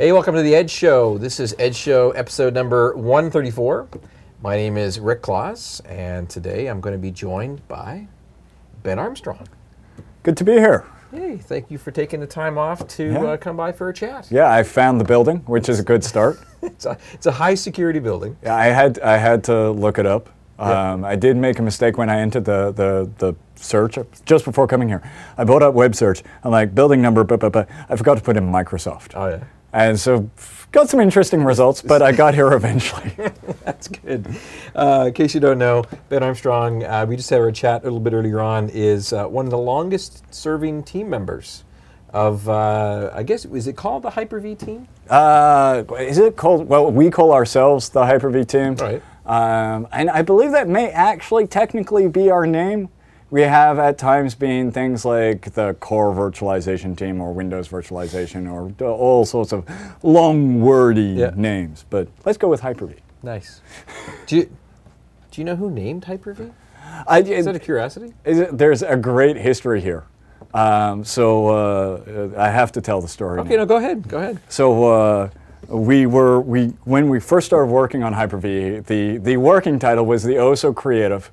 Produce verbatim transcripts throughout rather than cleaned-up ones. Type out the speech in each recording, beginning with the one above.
Hey, welcome to the Edge Show. This is Edge Show episode number one thirty-four. My name is Rick Claus, and today I'm going to be joined by Ben Armstrong. Good to be here. Hey, thank you for taking the time off to Yeah. uh, come by for a chat. Yeah, I found the building, which is a good start. It's a, it's a high security building. Yeah, I had I had to look it up. Yeah. Um, I did make a mistake when I entered the, the, the search just before coming here. I brought up web search. I'm like, building number, but, but, but I forgot to put in Microsoft. Oh, yeah. And so got some interesting results, but I got here eventually. That's good. Uh, in case you don't know, Ben Armstrong, uh, we just had our chat a little bit earlier on, is uh, one of the longest serving team members of, uh, I guess, is it called the Hyper-V team? Uh, is it called, well, we call ourselves the Hyper-V team. Right. Um, and I believe that may actually technically be our name. We have at times been things like the core virtualization team or Windows virtualization or all sorts of long wordy Yeah. names. But let's go with Hyper-V. Nice. do you do you know who named Hyper-V? I, Is that a curiosity? is it, there's a great history here. Um, so uh, I have to tell the story Okay, now. no, go ahead. Go ahead. So uh, we were we when we first started working on Hyper-V, the the working title was the oh so creative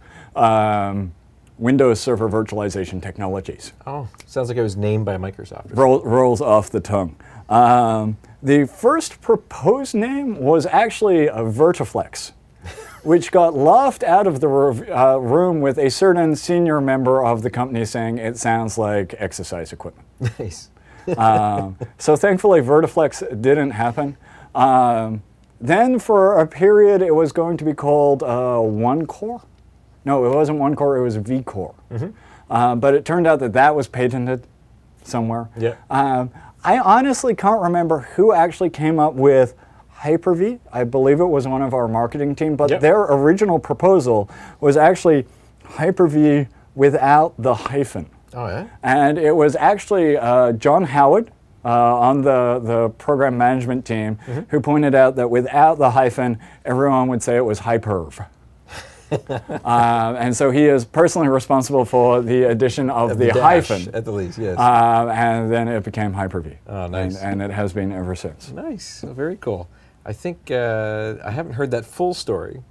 um, Windows Server Virtualization Technologies. Oh, sounds like it was named by Microsoft. Roll, rolls off the tongue. Um, the first proposed name was actually a Vertiflex, which got laughed out of the uh, room with a certain senior member of the company saying it sounds like exercise equipment. Nice. um, so thankfully Vertiflex didn't happen. Um, then for a period it was going to be called uh, One Core. No, it wasn't One Core, it was V Core. Mm-hmm. Uh, but it turned out that that was patented somewhere. Yeah. Um, I honestly can't remember who actually came up with Hyper-V. I believe it was one of our marketing team, but Yep. their original proposal was actually Hyper-V without the hyphen. Oh, yeah? And it was actually uh, John Howard uh, on the, the program management team Mm-hmm. who pointed out that without the hyphen, everyone would say it was Hyperv. uh, and so he is personally responsible for the addition of the, dash, hyphen. at the least, yes. Uh, and then it became Hyper-V. Oh, nice. And, and it has been ever since. Nice. Oh, very cool. I think uh, I haven't heard that full story.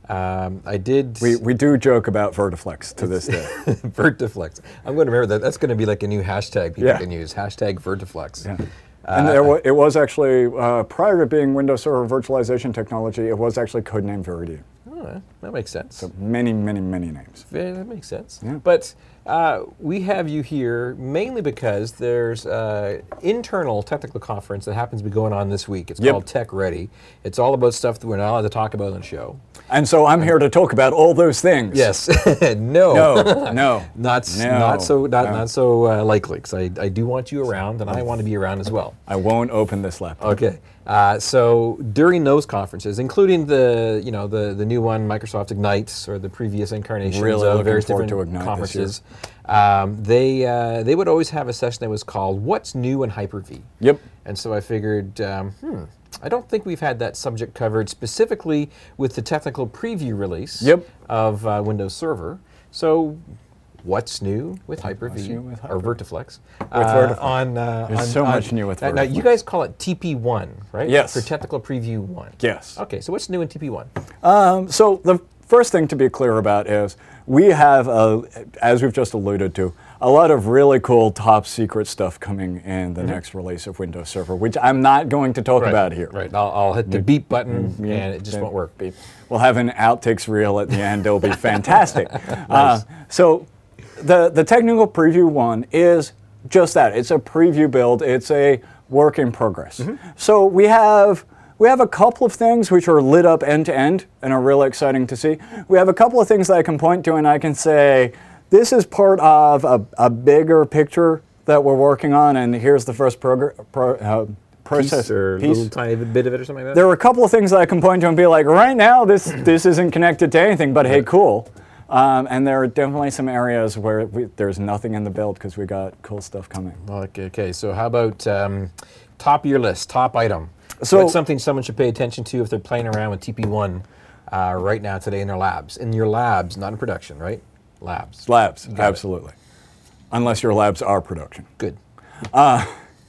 Um, I did. We, we do joke about Vertiflex to this day. Vertiflex. I'm going to remember that. That's going to be like a new hashtag people Yeah. can use. Hashtag Vertiflex. Yeah. And there wa- it was actually, uh, prior to being Windows Server Virtualization Technology, it was actually codenamed Viridian. Oh, that makes sense. So many, many, many names. Yeah, that makes sense. Yeah. But uh, we have you here mainly because there's an internal technical conference that happens to be going on this week. It's Yep. called Tech Ready. It's all about stuff that we're not allowed to talk about on the show. And so I'm here to talk about all those things. Yes. no. No, no. Not, s- No. not so not, No. not so uh, likely, because I, I do want you around, and I want to be around as well. I won't open this laptop. Okay. Uh, so during those conferences, including the you know the the new one, Microsoft Ignite, or the previous incarnations Really of looking various forward different to Ignite this conferences, um, they uh, they would always have a session that was called "What's New in Hyper-V." Yep. And so I figured, um, hmm, I don't think we've had that subject covered specifically with the technical preview release Yep. of uh, Windows Server. So. What's new with Hyper-V new with or Hyper-V? Vertiflex? With uh, Vertiflex. On, uh, There's on- so on- much new with now, now, you Vertiflex. guys call it T P one, right? Yes. For technical preview one. Yes. Okay, so what's new in T P one? Um, so the first thing to be clear about is we have, uh, as we've just alluded to, a lot of really cool top secret stuff coming in the next release of Windows Server, which I'm not going to talk Right, about here. Right. I'll, I'll hit the beep button, Yeah, and it just yeah, won't work. beep. We'll have an outtakes reel at the end. It'll be fantastic. uh, so the, the technical preview one is just that. It's a preview build. It's a work in progress. So we have we have a couple of things which are lit up end to end and are really exciting to see. We have a couple of things that I can point to and I can say, this is part of a, a bigger picture that we're working on, and here's the first progr- pro, uh, process Piece or piece. little tiny bit of it or something like that? There are a couple of things that I can point to and be like, right now this this isn't connected to anything, but hey, cool. Um, and there are definitely some areas where we, there's nothing in the build because we got cool stuff coming. Okay, okay, so how about um, top of your list, top item? So- What's something someone should pay attention to if they're playing around with T P one uh, right now today in their labs? In your labs, not in production, right? Labs. Labs, Got it. absolutely. Unless your labs are production. Good.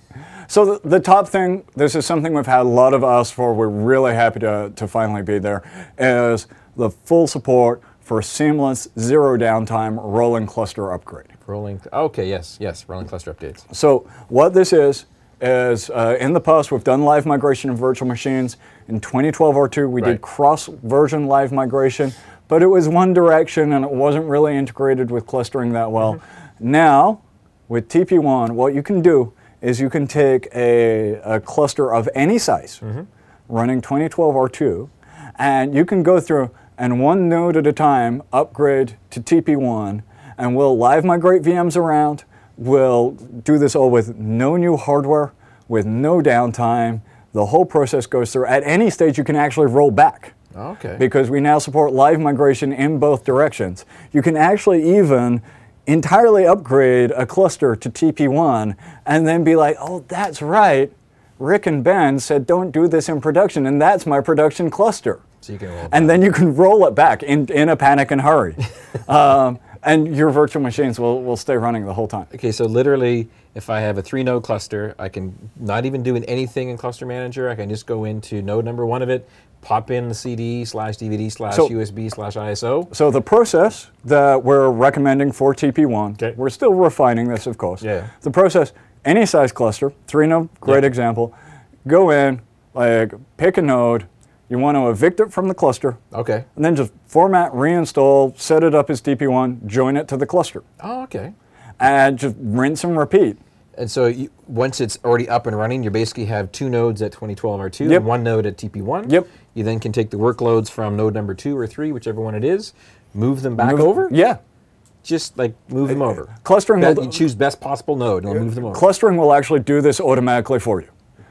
So the, the top thing, this is something we've had a lot of us for, we're really happy to, to finally be there, is the full support for seamless, zero downtime, rolling cluster upgrade. Rolling, okay, yes, yes, rolling cluster updates. So what this is, is uh, in the past we've done live migration of virtual machines. In twenty twelve R two we Right. did cross-version live migration, but it was one direction and it wasn't really integrated with clustering that well. Mm-hmm. Now, with T P one, what you can do is you can take a, a cluster of any size, mm-hmm. running twenty twelve R two, and you can go through and one node at a time upgrade to T P one, and we'll live migrate V Ms around. We'll do this all with no new hardware, with no downtime. The whole process goes through. At any stage, you can actually roll back. Okay. Because we now support live migration in both directions. You can actually even entirely upgrade a cluster to T P one and then be like, oh, that's right. Rick and Ben said don't do this in production, and that's my production cluster. So you can roll it and back. then you can roll it back in, in a panic and hurry. um, and your virtual machines will, will stay running the whole time. Okay, so literally, if I have a three-node cluster, I can not even do anything in Cluster Manager. I can just go into node number one of it, pop in the C D slash D V D slash So- U S B slash I S O. So the process that we're recommending for T P one, Okay. we're still refining this, of course. Yeah. The process, any size cluster, three node, great Yeah. example. Go in, like pick a node, you want to evict it from the cluster, Okay. and then just format, reinstall, set it up as T P one, join it to the cluster, Oh, okay. and just rinse and repeat. And so you, once it's already up and running, you basically have two nodes at twenty twelve R two Yep. and one node at T P one. Yep. You then can take the workloads from node number two or three, whichever one it is, move them back Move- over. Yeah. Just like move them over. Clustering Be- will- you choose best possible node and it'll move them over. Clustering will actually do this automatically for you.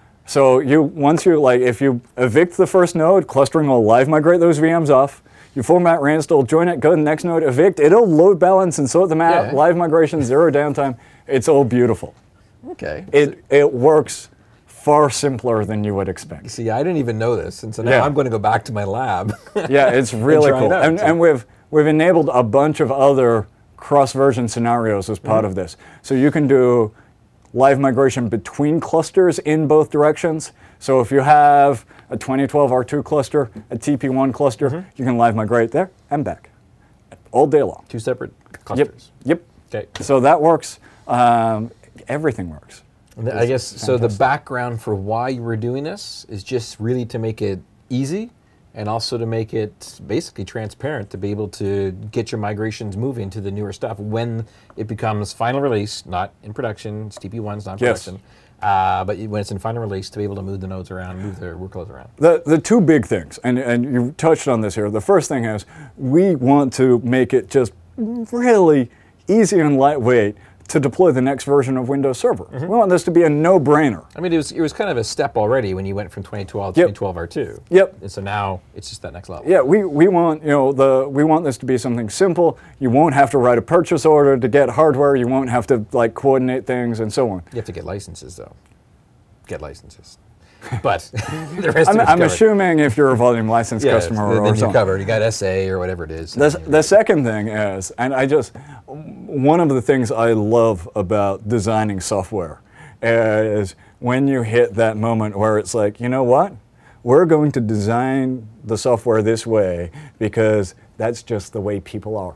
So you once you like if you evict the first node, clustering will live migrate those V Ms off. You format, reinstall, join it, go to the next node, evict. It'll load balance and sort them out. Yeah. Live migration, zero downtime. It's all beautiful. Okay. It it works far simpler than you would expect. See, I didn't even know this, and so now Yeah. I'm going to go back to my lab. Yeah, it's really try it cool. out, And, so- and we've we've enabled a bunch of other cross-version scenarios as part of this. So you can do live migration between clusters in both directions. So if you have a twenty twelve R two cluster, a T P one cluster, you can live migrate there and back all day long. Two separate Yep. clusters. Yep. Okay. So that works. Um, everything works. And th- I guess so. The fantastic. background for why you were doing this is just really to make it easy, and also to make it basically transparent to be able to get your migrations moving to the newer stuff when it becomes final release, not in production. It's T P one's not in Yes. production, uh, but when it's in final release, to be able to move the nodes around, move their workloads around. The, the two big things, and, and you touched on this here. The first thing is we want to make it just really easy and lightweight to deploy the next version of Windows Server. We want this to be a no-brainer. I mean, it was it was kind of a step already when you went from twenty twelve to Yep. twenty twelve R two. Yep. And so now it's just that next level. Yeah, we, we want you know the we want this to be something simple. You won't have to write a purchase order to get hardware. You won't have to like coordinate things and so on. You have to get licenses though. Get licenses. But the rest I'm, of it's I'm covered. assuming if you're a volume license Yeah, customer then or you're something. covered. You got S A or whatever it is. The, the second thing is, and I just, one of the things I love about designing software is when you hit that moment where it's like, you know what? We're going to design the software this way because that's just the way people are.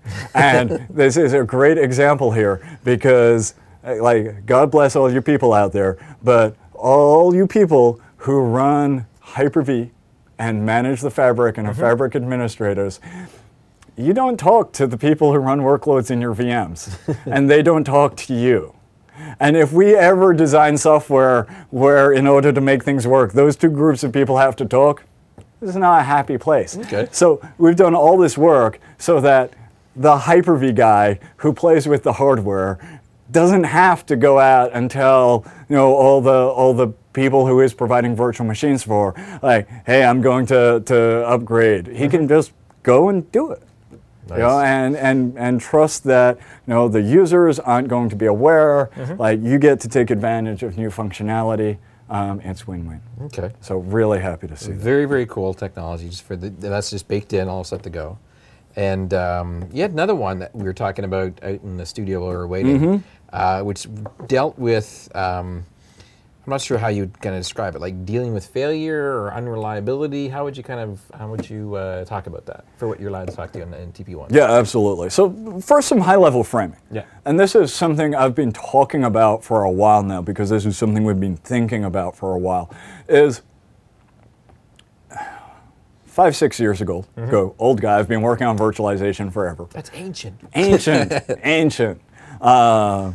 And this is a great example here because, uh, like, God bless all you people out there, but all you people who run Hyper-V and manage the Fabric and are Fabric administrators, you don't talk to the people who run workloads in your V Ms, and they don't talk to you. And if we ever design software where, in order to make things work, those two groups of people have to talk, this is not a happy place. Okay. So we've done all this work so that the Hyper-V guy who plays with the hardware doesn't have to go out and tell you know all the all the people who is providing virtual machines for, like, hey, I'm going to, to upgrade. He can just go and do it. Nice. You know, and, and, and trust that you know the users aren't going to be aware. Like you get to take advantage of new functionality. Um, it's win-win. Okay. So really happy to see that. Very, very cool technology. Just for the, that's just baked in, all set to go. And um, you had another one that we were talking about out in the studio while we were waiting, uh, which dealt with um, I'm not sure how you'd kind of describe it, like dealing with failure or unreliability. How would you kind of, how would you uh, talk about that for what you're allowed to talk to in, in T P one? Yeah, absolutely. So first, some high-level framing. Yeah. And this is something I've been talking about for a while now, because this is something we've been thinking about for a while, is five, six years ago, mm-hmm. go, old guy, I've been working on virtualization forever. That's ancient. Ancient, ancient. Uh,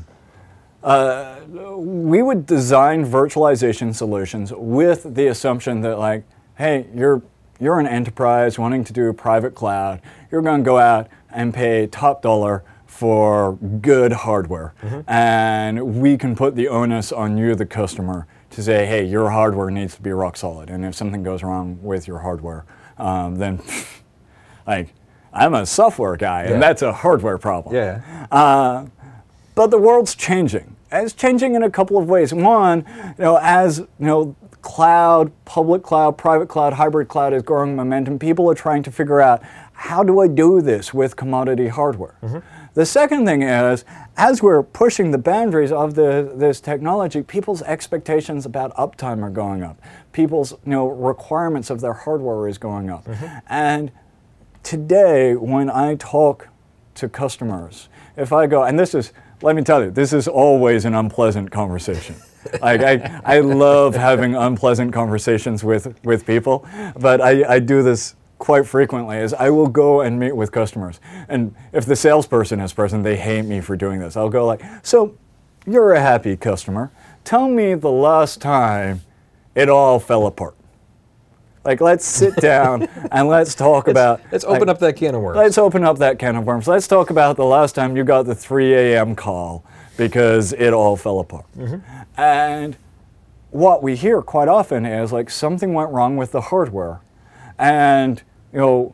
uh, we would design virtualization solutions with the assumption that, like, hey, you're you're an enterprise wanting to do private cloud. You're going to go out and pay top dollar for good hardware, mm-hmm. and we can put the onus on you, the customer, to say, hey, your hardware needs to be rock solid, and if something goes wrong with your hardware, um, then, like, I'm a software guy, and yeah. that's a hardware problem. Yeah. Uh, But the world's changing. And it's changing in a couple of ways. One, you know, as you know, cloud, public cloud, private cloud, hybrid cloud is growing momentum, people are trying to figure out, how do I do this with commodity hardware? Mm-hmm. The second thing is, as we're pushing the boundaries of the, this technology, people's expectations about uptime are going up. People's you know, requirements of their hardware is going up. Mm-hmm. And today, when I talk to customers, if I go, and this is, let me tell you, this is always an unpleasant conversation. Like I, I love having unpleasant conversations with, with people, but I, I do this quite frequently, is I will go and meet with customers. And if the salesperson is present, they hate me for doing this. I'll go like, so you're a happy customer. Tell me the last time it all fell apart. Like, let's sit down and let's talk let's, about... Let's open like, up that can of worms. Let's open up that can of worms. Let's talk about the last time you got the three a.m. call because it all fell apart. Mm-hmm. And what we hear quite often is, like, something went wrong with the hardware, and, you know,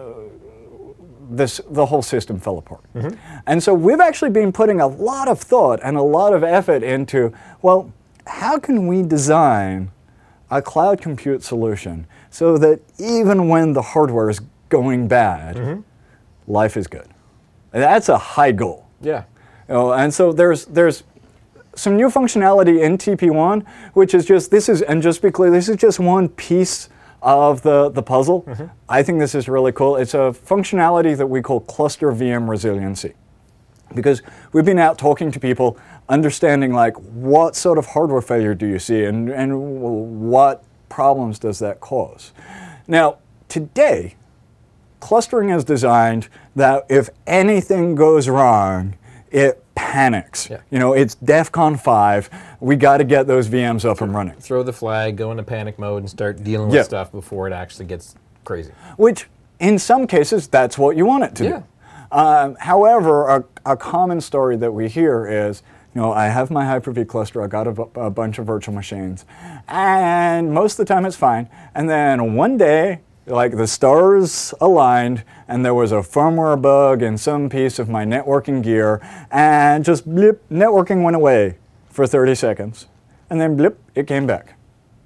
uh, this the whole system fell apart. Mm-hmm. And so we've actually been putting a lot of thought and a lot of effort into, well, how can we design a cloud compute solution so that even when the hardware is going bad, mm-hmm. life is good. And that's a high goal. Yeah. You know, and so there's there's some new functionality in T P one, which is just, this is, and just be clear, this is just one piece of the, the puzzle. Mm-hmm. I think this is really cool. It's a functionality that we call cluster V M resiliency. Because we've been out talking to people, understanding, like, what sort of hardware failure do you see, and, and what problems does that cause? Now, today, clustering is designed that if anything goes wrong, it panics. Yeah. You know, it's DEFCON five. We got to get those V Ms up and running. Throw the flag, go into panic mode, and start dealing with yeah. stuff before it actually gets crazy. Which, in some cases, that's what you want it to yeah. do. Um, however, a, a common story that we hear is, you know, I have my Hyper-V cluster, I got a, a bunch of virtual machines, and most of the time it's fine. And then one day, like, the stars aligned, and there was a firmware bug in some piece of my networking gear, and just blip, networking went away for thirty seconds. And then blip, it came back.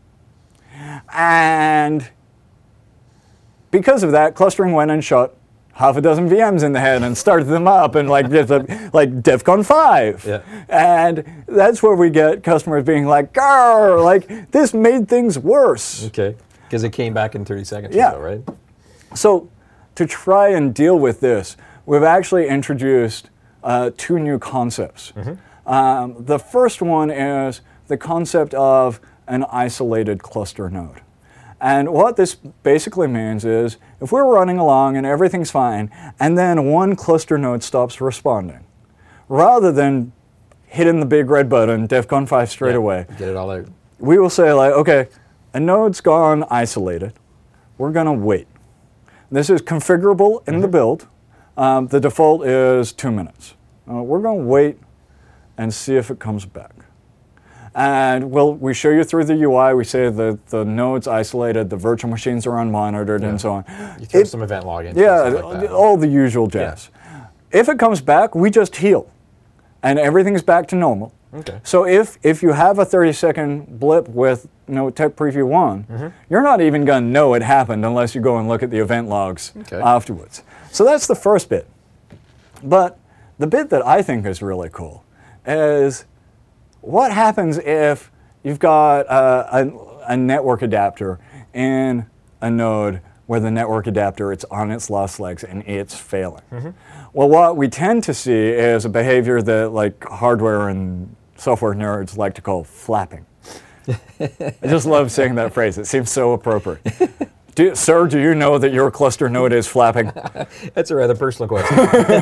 And because of that, clustering went and shot half a dozen V Ms in the head and started them up, and like like DEFCON five. Yeah. And that's where we get customers being like, "Grr, like, this made things worse." Okay, because it came back in thirty seconds yeah. or so, right? So to try and deal with this, we've actually introduced uh, two new concepts. Mm-hmm. Um, the first one is the concept of an isolated cluster node. And what this basically means is, if we're running along and everything's fine, and then one cluster node stops responding, rather than hitting the big red button, DEFCON five straight yeah, away, get it all out. We will say, like, okay, a node's gone isolated. We're going to wait. This is configurable in mm-hmm. the build. Um, the default is two minutes. Uh, we're going to wait and see if it comes back. And we'll, we show you through the U I, we say that the node's isolated, the virtual machines are unmonitored, yeah. and so on. You throw it, some event login. Yeah, like that. all the usual jazz. Yeah. If it comes back, we just heal, and everything's back to normal. Okay. So if, if you have a thirty second blip with you know, Tech Preview one, mm-hmm. you're not even going to know it happened unless you go and look at the event logs okay. afterwards. So that's the first bit. But the bit that I think is really cool is, what happens if you've got uh, a, a network adapter in a node where the network adapter, it's on its last legs and it's failing. Mm-hmm. Well, what we tend to see is a behavior that like hardware and software nerds like to call flapping. I just love saying that phrase. It seems so appropriate. Do, sir, do you know that your cluster node is flapping? That's a rather personal question.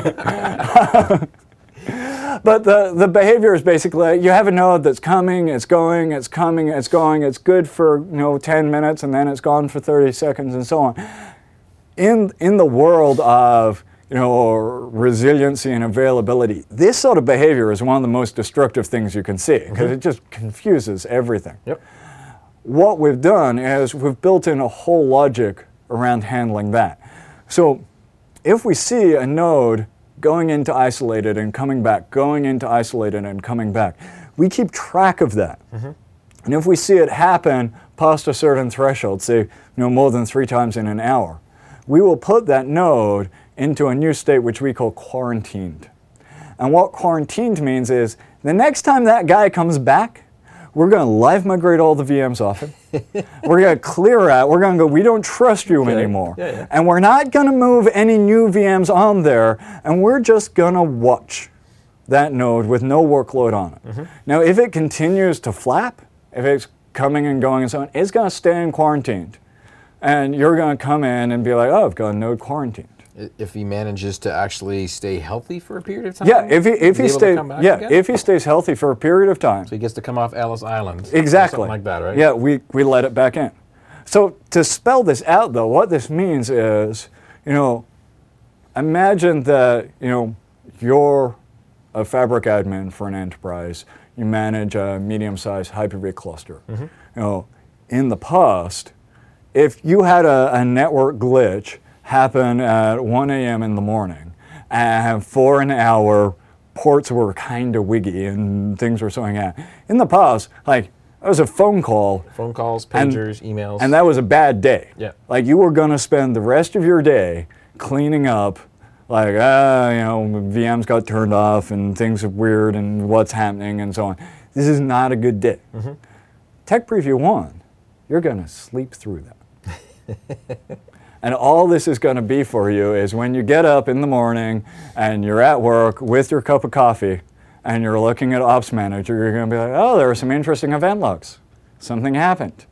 But the, the behavior is basically, you have a node that's coming, it's going, it's coming, it's going, it's good for you know ten minutes, and then it's gone for thirty seconds, and so on. In, in the world of you know, resiliency and availability, this sort of behavior is one of the most destructive things you can see, because mm-hmm. it just confuses everything. Yep. What we've done is we've built in a whole logic around handling that. So if we see a node going into isolated and coming back, going into isolated and coming back, we keep track of that. Mm-hmm. And if we see it happen past a certain threshold, say you know, more than three times in an hour, we will put that node into a new state which we call quarantined. And what quarantined means is the next time that guy comes back, we're going to live migrate all the V Ms off him. We're going to clear out. We're going to go, we don't trust you okay. anymore. Yeah, yeah. And we're not going to move any new V Ms on there, and we're just going to watch that node with no workload on it. Mm-hmm. Now, if it continues to flap, if it's coming and going and so on, it's going to stay in quarantined. And you're going to come in and be like, oh, I've got a node quarantined. If he manages to actually stay healthy for a period of time? Yeah, if he if he stays yeah, again? if he stays healthy for a period of time. So he gets to come off Ellis Island. Exactly. Something like that, right? Yeah, we, we let it back in. So to spell this out though, what this means is, you know, imagine that, you know, you're a Fabric admin for an enterprise. You manage a medium-sized Hyper-V cluster. Mm-hmm. You know, in the past, if you had a, a network glitch happen at one a.m. in the morning, and for an hour, ports were kind of wiggy and things were going out. In the past, like, it was a phone call. Phone calls, pagers, and, emails. And that was a bad day. Yeah. Like, you were going to spend the rest of your day cleaning up, like, ah, you know, V Ms got turned off and things are weird and what's happening and so on. This is not a good day. Mm-hmm. Tech Preview one, you're going to sleep through that. And all this is going to be for you is when you get up in the morning and you're at work with your cup of coffee and you're looking at Ops Manager, you're going to be like, oh, there are some interesting event logs. Something happened.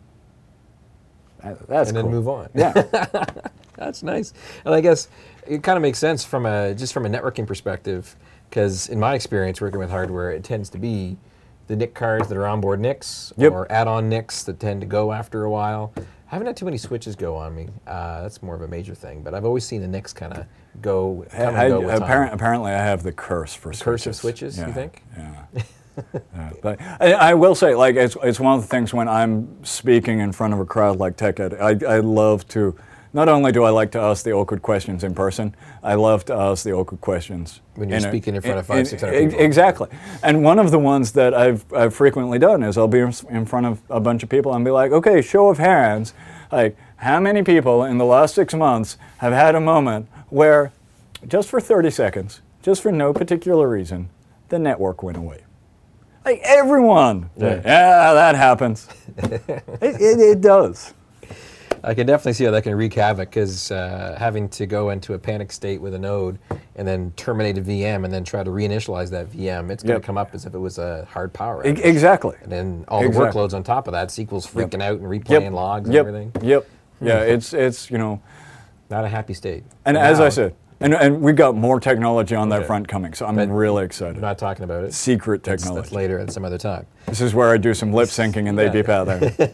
That, that's and cool. then move on. Yeah. That's nice. And I guess it kind of makes sense from a just from a networking perspective, because in my experience working with hardware, it tends to be the N I C cards that are onboard N I Cs yep. or add-on N I Cs that tend to go after a while. I haven't had too many switches go on me. Uh, that's more of a major thing, but I've always seen the N I Cs kind of go, come I, and go with apparent, time. Apparently I have the curse for the switches. Curse of switches, yeah, you think? Yeah. yeah. But I, I will say, like, it's, it's one of the things when I'm speaking in front of a crowd like TechEd, I, I love to, not only do I like to ask the awkward questions in person, I love to ask the awkward questions. When you're in speaking a, in front of five, in, six hundred people. Exactly. And one of the ones that I've, I've frequently done is I'll be in front of a bunch of people and be like, okay, show of hands, like, how many people in the last six months have had a moment where, just for thirty seconds, just for no particular reason, the network went away? Like, everyone. Yeah, yeah that happens. it, it, it does. I can definitely see how that can wreak havoc, because uh, having to go into a panic state with a node and then terminate a V M and then try to reinitialize that V M, it's going to yep. come up as if it was a hard power outage. E- exactly. And then all exactly. the workloads on top of that, S Q L's freaking yep. out and replaying yep. logs yep. and everything. Yep. Yeah, it's, it's you know. Not a happy state. And now, as I said, and, and we've got more technology on okay. that front coming, so I'm but really excited. We're not talking about it. Secret that's, technology. That's later at some other time. This is where I do some lip syncing and they yeah. beep out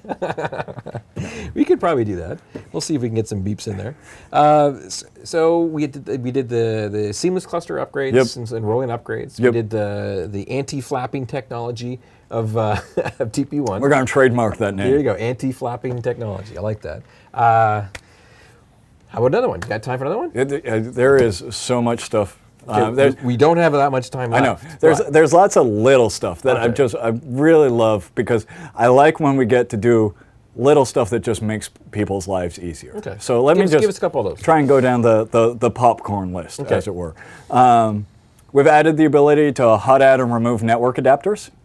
there. We could probably do that. We'll see if we can get some beeps in there. Uh, so we did the, we did the, the seamless cluster upgrades yep. and, and rolling upgrades. Yep. We did the the anti-flapping technology of, uh, of T P one. We're going to trademark that name. There you go, anti-flapping technology. I like that. Uh, how about another one? You got time for another one? It, uh, there is so much stuff. Okay, uh, we don't have that much time left. I know. There's but. there's lots of little stuff that okay. I just I really love, because I like when we get to do little stuff that just makes people's lives easier. Okay. So let give me us, just give us a couple of those. try and go down the, the, the popcorn list, okay. as it were. Um, we've added the ability to hot add and remove network adapters. Oh,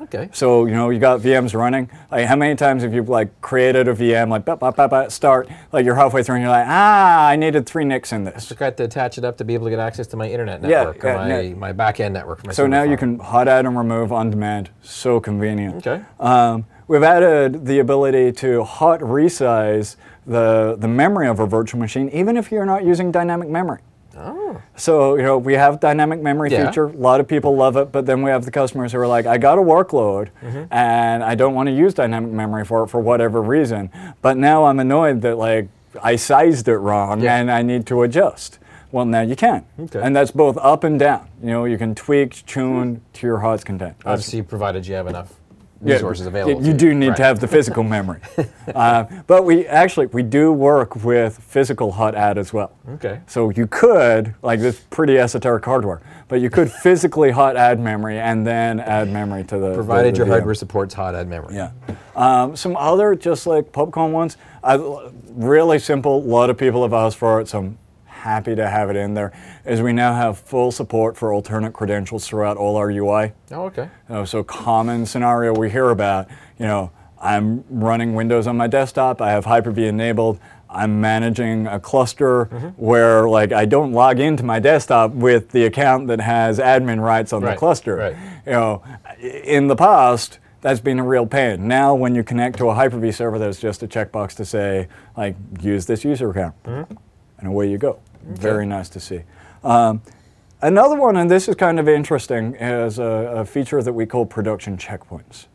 Okay. So, you know, you got V Ms running. Like, how many times have you, like, created a V M, like, bah, bah, bah, bah, start, like, you're halfway through and you're like, ah, I needed three N I Cs in this. I forgot to attach it up to be able to get access to my internet Yeah, network, or yeah, my, net- my back-end network. For my So server now you farm. can hot add and remove on demand. So convenient. Okay. Um, we've added the ability to hot resize the, the memory of a virtual machine, even if you're not using dynamic memory. Oh. So, you know, we have dynamic memory Yeah. feature. A lot of people love it, but then we have the customers who are like, I got a workload Mm-hmm. and I don't want to use dynamic memory for it for whatever reason. But now I'm annoyed that, like, I sized it wrong Yeah. and I need to adjust. Well, now you can. Okay. And that's both up and down. You know, you can tweak, tune to your hot's content. That's- Obviously, provided you have enough yeah, resources available. You to do need Right. to have the physical memory. uh, but we actually, we do work with physical hot add as well. Okay. So you could, like, this pretty esoteric hardware, but you could physically hot add memory and then add memory to the Provided the, the your V M. hardware supports hot add memory. Yeah. Um, some other just like PubCon ones, uh, really simple. A lot of people have asked for it, so I'm happy to have it in there. Is we now have full support for alternate credentials throughout all our U I. Oh, okay. You know, so common scenario we hear about, you know, I'm running Windows on my desktop, I have Hyper-V enabled, I'm managing a cluster Mm-hmm. where, like, I don't log into my desktop with the account that has admin rights on Right, the cluster. right. You know, in the past, that's been a real pain. Now, when you connect to a Hyper-V server, there's just a checkbox to say, like, use this user account, Mm-hmm. and away you go. Very nice to see. Um, Another one, and this is kind of interesting, is a, a feature that we call production checkpoints.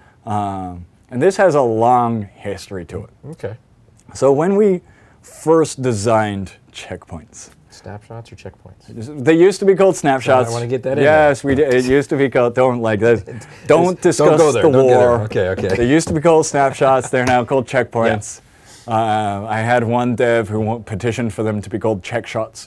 Um, and this has a long history to it. Okay. So when we first designed checkpoints, Snapshots or checkpoints? they used to be called snapshots. I wanna get that in Yes, we did. It used to be called, don't like that. Don't discuss don't go there, the don't go there. war. Okay, okay. They used to be called snapshots. They're now called checkpoints. Uh, I had one dev who wa- petitioned for them to be called check shots.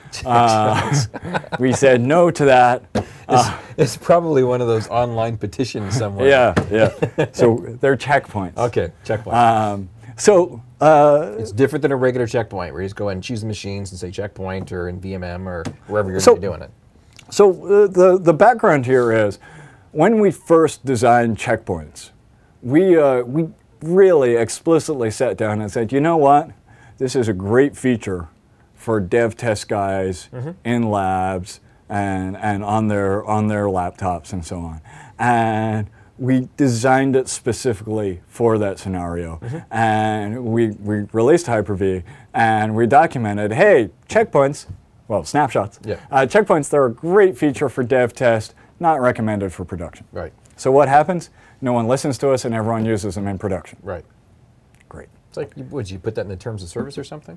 Uh, we said no to that. It's, it's probably one of those online petitions somewhere. Yeah, yeah. So they're checkpoints. Okay, checkpoint. Um, so uh, it's different than a regular checkpoint where you just go ahead and choose the machines and say checkpoint or in V M M or wherever you're So- gonna be doing it. So uh, the the background here is, when we first designed checkpoints, we uh, we really explicitly sat down and said, you know what, this is a great feature for dev test guys in labs and and on their on their laptops and so on, and we designed it specifically for that scenario, and we we released Hyper-V and we documented, hey, checkpoints. Well, snapshots. Yeah. Uh, checkpoints, they're a great feature for dev test, not recommended for production. Right, So what happens? No one listens to us and everyone uses them in production. right. Great. It's like, you- would you put that in the terms of service or something?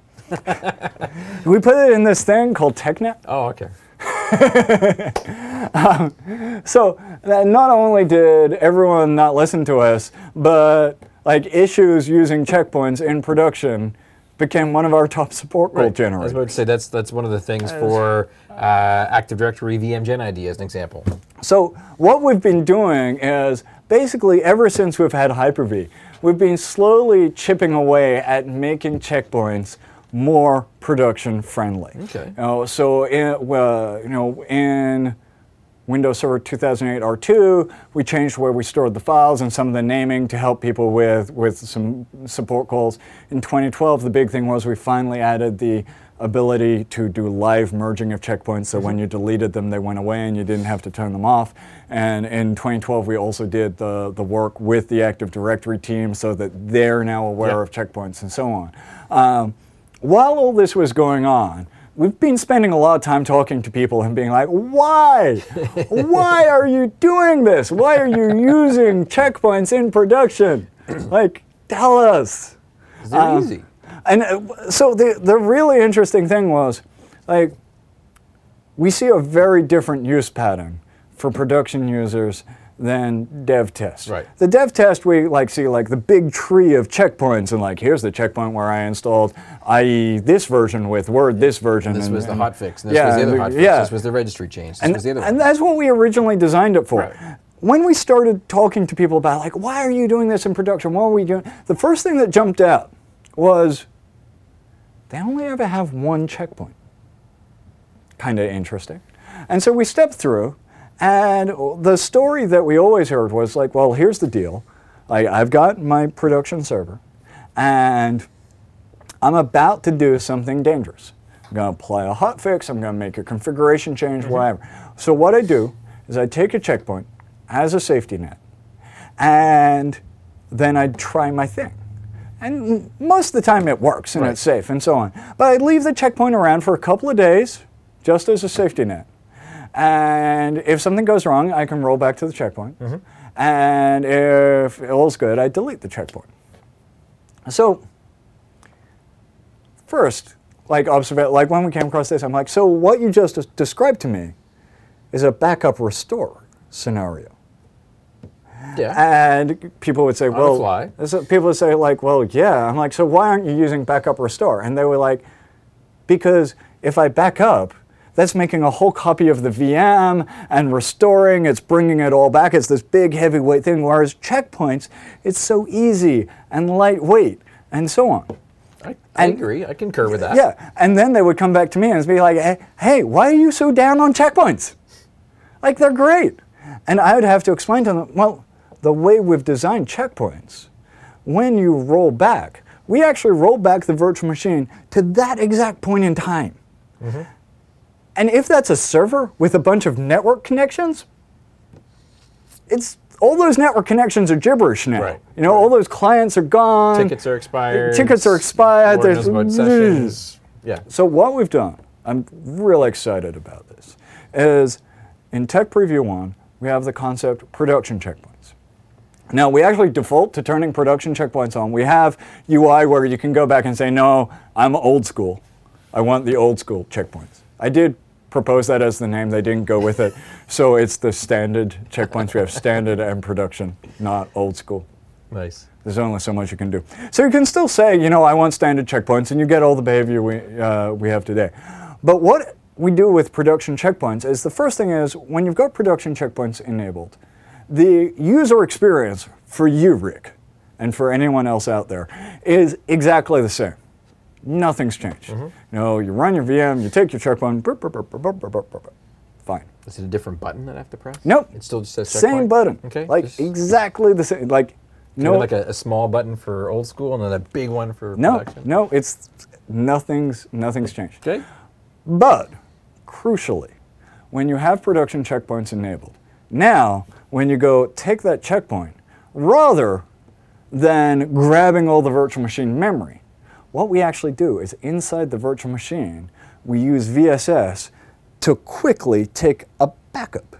We put it in this thing called TechNet. Oh, okay. So that not only did everyone not listen to us, but like issues using checkpoints in production became one of our top support goal I was generators. about to say that's that's one of the things for uh, Active Directory V M Gen I D as an example. So what we've been doing is basically ever since we've had Hyper-V, we've been slowly chipping away at making checkpoints more production friendly. Okay. You know, so in, uh, you know, in Windows Server two thousand eight R two, we changed where we stored the files and some of the naming to help people with, with some support calls. In twenty twelve, the big thing was we finally added the ability to do live merging of checkpoints, so when you deleted them, they went away and you didn't have to turn them off. And in twenty twelve, we also did the, the work with the Active Directory team so that they're now aware Yeah. of checkpoints and so on. Um, while all this was going on, we've been spending a lot of time talking to people and being like, why? Why are you doing this? Why are you using checkpoints in production? Like, tell us. They're Um, easy. And uh, so the, the really interesting thing was, like, we see a very different use pattern for production users than dev test. Right. The dev test, we like see like the big tree of checkpoints and like, here's the checkpoint where I installed I E this version with Word this version. This and, was the and- hotfix. And this yeah, was the other and- hotfix. yeah. This was the registry change. This And, was the other and one. that's what we originally designed it for. Right. When we started talking to people about like, why are you doing this in production? What are we doing? The first thing that jumped out was they only ever have one checkpoint. Kind of interesting. And so we stepped through And the story that we always heard was like, well, here's the deal. Like, I've got my production server, and I'm about to do something dangerous. I'm going to apply a hotfix, I'm going to make a configuration change, mm-hmm. whatever. So what I do is I take a checkpoint as a safety net, and then I try my thing. And most of the time it works and right. it's safe and so on. But I leave the checkpoint around for a couple of days just as a safety net. And if something goes wrong, I can roll back to the checkpoint. Mm-hmm. And if all's good, I delete the checkpoint. So first, like observe, like when we came across this, I'm like, so what you just described to me is a backup restore scenario. Yeah. And people would say, On well, the fly. So people would say like, well, yeah. I'm like, so why aren't you using backup restore? And they were like, because if I back up, that's making a whole copy of the V M and restoring, it's bringing it all back. It's this big heavyweight thing, whereas checkpoints, it's so easy and lightweight and so on. I, I and, agree, I concur with that. Yeah, and then they would come back to me and be like, hey, hey, why are you so down on checkpoints? Like, they're great. And I would have to explain to them, well, the way we've designed checkpoints, when you roll back, we actually roll back the virtual machine to that exact point in time. Mm-hmm. And if that's a server with a bunch of network connections, it's all those network connections are gibberish now. Right. You know, right. all those clients are gone. Tickets are expired. Tickets are expired. Lord knows about sessions. Yeah. So what we've done, I'm really excited about this, is in Tech Preview one, we have the concept production checkpoints. Now, we actually default to turning production checkpoints on. We have U I where you can go back and say, no, I'm old school. I want the old school checkpoints. I did propose that as the name. They didn't go with it. So it's the standard checkpoints. We have standard and production, not old school. Nice. There's only so much you can do. So you can still say, you know, I want standard checkpoints, and you get all the behavior we, uh, we have today. But what we do with production checkpoints is the first thing is when you've got production checkpoints enabled, the user experience for you, Rick, and for anyone else out there is exactly the same. Nothing's changed. Mm-hmm. You know, you run your V M, you take your checkpoint, burp, burp, burp, burp, burp, burp, burp, fine. Is it a different button that I have to press? Nope. It still just says checkpoint? Same button. Okay. Like just exactly the same. Like no. Like a, a small button for old school and then a big one for no, production? No, it's nothing's nothing's changed. Okay. But crucially, when you have production checkpoints enabled, now when you go take that checkpoint, rather than grabbing all the virtual machine memory, what we actually do is inside the virtual machine, we use V S S to quickly take a backup.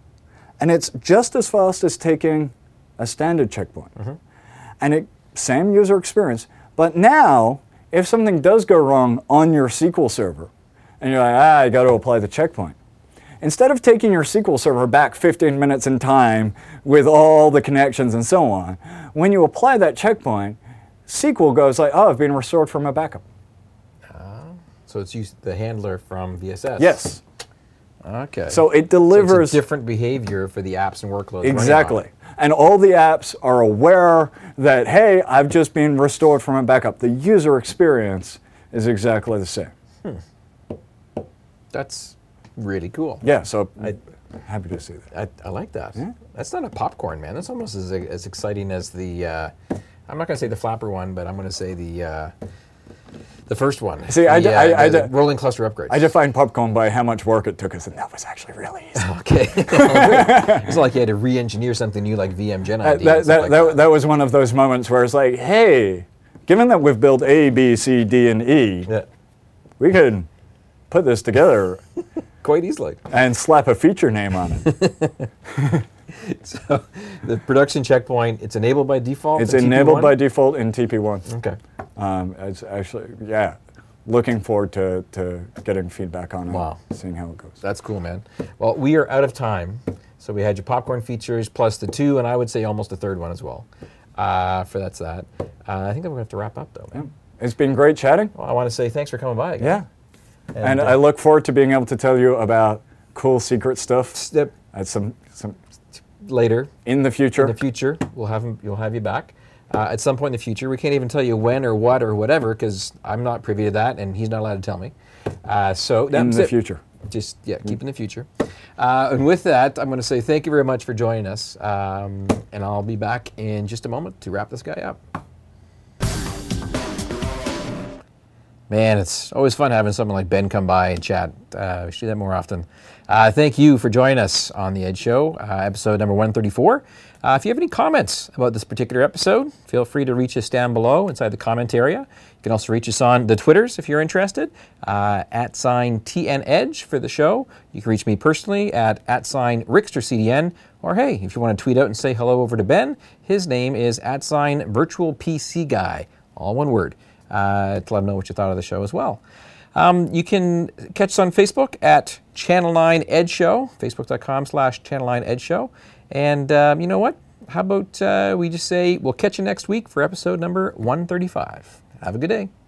And it's just as fast as taking a standard checkpoint. Mm-hmm. And it same user experience, but now if something does go wrong on your S Q L server, and you're like, ah, I got to apply the checkpoint. Instead of taking your S Q L server back fifteen minutes in time with all the connections and so on, when you apply that checkpoint, S Q L goes like, oh, I've been restored from a backup. Uh, so it's used the handler from V S S? Yes. Okay. So it delivers... So it's a different behavior for the apps and workloads. Exactly. And all the apps are aware that, hey, I've just been restored from a backup. The user experience is exactly the same. Hmm. That's really cool. Yeah, so I'm happy to see that. I, I like that. Yeah. That's not a popcorn, man. That's almost as, as exciting as the, uh, I'm not going to say the flapper one, but I'm going to say the uh, the first one. See, the, I, d- uh, I, I the d- rolling cluster upgrades. I defined popcorn by how much work it took us, and that was actually really easy. Okay. It's not like you had to re-engineer something new like V M Gen I D. Uh, that, that, like that, that. that was one of those moments where it's like, hey, given that we've built A, B, C, D, and E, Yeah. we could put this together Quite easily. and slap a feature name on it. So the production checkpoint, it's enabled by default? It's in T P one? enabled by default in T P one. Okay. Um, it's actually, yeah, looking forward to, to getting feedback on it, Wow. seeing how it goes. That's cool, man. Well, we are out of time. So we had your popcorn features plus the two, and I would say almost a third one as well. Uh, for that's that. Uh, I think that we're going to have to wrap up, though, man. Yeah. It's been great chatting. Well, I want to say thanks for coming by again. Yeah. And, And, uh, I look forward to being able to tell you about cool secret stuff Step at some, some later. in the future. In the future, we'll have him, you'll have you back. Uh, at some point in the future. We can't even tell you when or what or whatever because I'm not privy to that and he's not allowed to tell me. Uh, so in that's the it. future. Just, yeah, keep in the future. Uh, and with that, I'm going to say thank you very much for joining us. Um, and I'll be back in just a moment to wrap this guy up. Man, it's always fun having someone like Ben come by and chat. Uh, we should do that more often. Uh, thank you for joining us on The Edge Show, uh, episode number one thirty-four. Uh, if you have any comments about this particular episode, feel free to reach us down below inside the comment area. You can also reach us on the Twitters if you're interested, uh, at sign T N Edge for the show. You can reach me personally at at sign RicksterCDN. Or hey, if you want to tweet out and say hello over to Ben, his name is at sign Virtual P C Guy, all one word. Uh, to let them know what you thought of the show as well. Um, you can catch us on Facebook at Channel nine Edge Show, facebook.com slash Channel nine Edge Show. And um, you know what? How about uh, we just say we'll catch you next week for episode number one thirty-five. Have a good day.